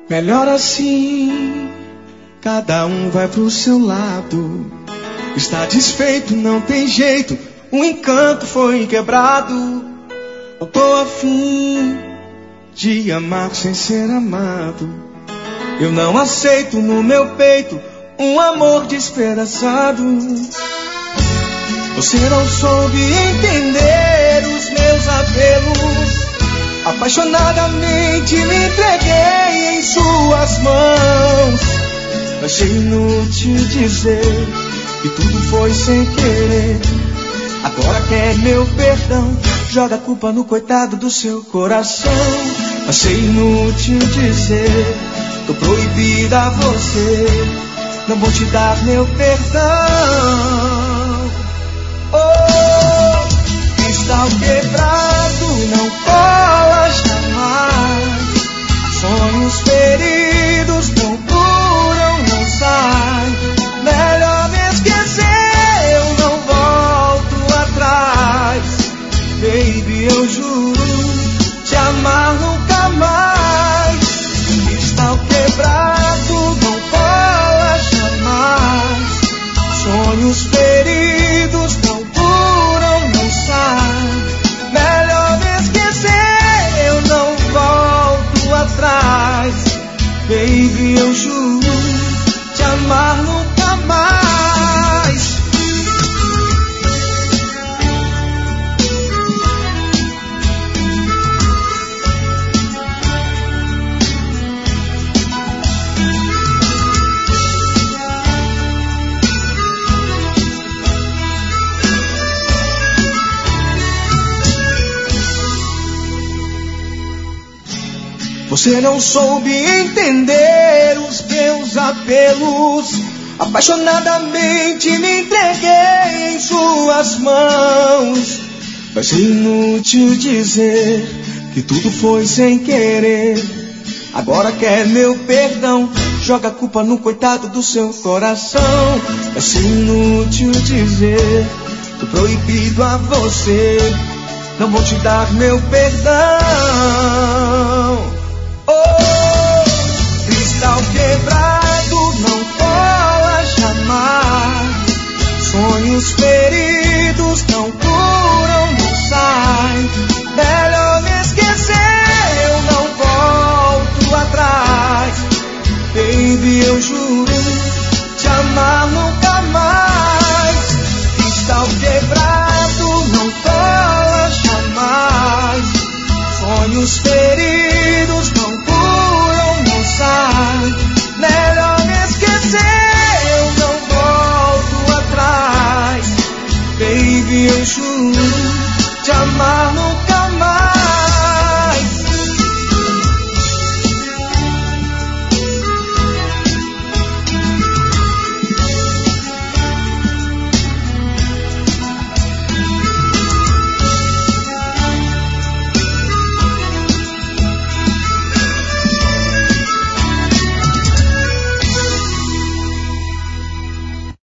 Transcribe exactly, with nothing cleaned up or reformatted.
Melhor assim, cada um vai pro seu lado. Está desfeito, não tem jeito, o encanto foi quebrado. Eu tô afim de amar sem ser amado. Eu não aceito no meu peito um amor despedaçado. Você não soube entender os meus apelos. Apaixonadamente me entreguei em suas mãos. Achei inútil dizer que tudo foi sem querer. Agora quer meu perdão, joga a culpa no coitado do seu coração. Achei inútil dizer, tô proibida a você, não vou te dar meu perdão. Oh, cristal quebrado não cola jamais. Sonhos feridos não curam, não saem. Melhor me esquecer, eu não volto atrás. Baby, eu juro te amar nunca mais. Cristal quebrado não cola jamais. Sonhos feridos não curam, não saem. Melhor me esquecer, eu não volto atrás. Baby, eu juro te amar nunca mais. Você não soube entender os meus apelos. Apaixonadamente me entreguei em suas mãos. Mas é inútil dizer que tudo foi sem querer. Agora quer meu perdão, joga a culpa no coitado do seu coração. Mas é inútil dizer, tô proibido a você, não vou te dar meu perdão. Oh, cristal quebrado não cola jamais. Sonhos feridos não curam, não saem. Melhor me esquecer, eu não volto atrás. Baby, eu juro te amar nunca mais. Cristal quebrado não cola jamais. Sonhos feridos não curam, não saem. Melhor me esquecer, eu não volto atrás. Baby, eu juro te amar